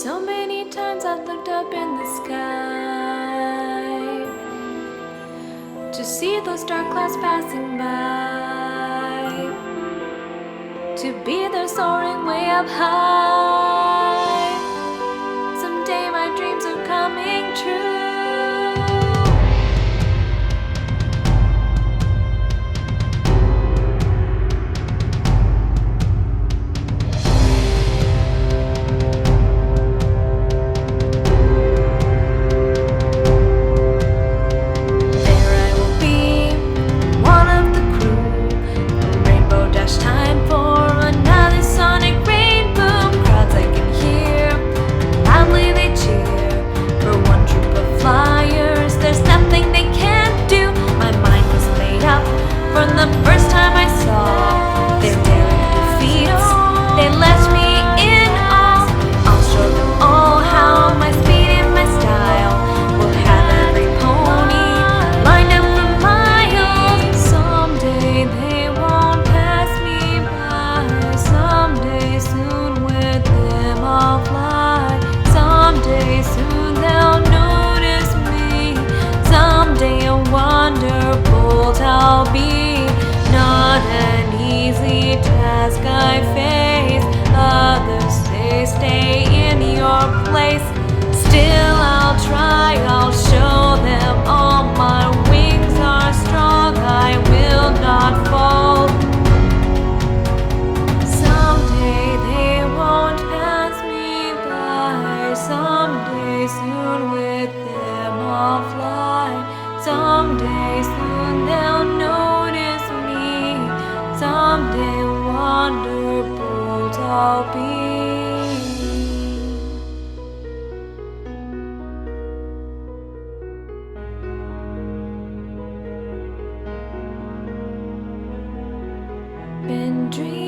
So many times I've looked up in the sky to see those dark clouds passing by, to be there soaring way up high. Someday my dreams are coming true. From the first time I saw their daring defeats, they let me in all. I'll show them all how my speed and my style will have every pony lined up for miles. Someday they won't pass me by. Someday soon with them I'll fly. Someday soon they'll notice me. Someday a wonderbolt I'll be. Not an easy task I face. Others say stay in your place. Still I'll try, I'll show them all my wings are strong. I will not fall. Someday they won't pass me by. Someday soon with them I'll fly. Someday soon they'll notice me. Someday wonderbolt I'll be. Been dreaming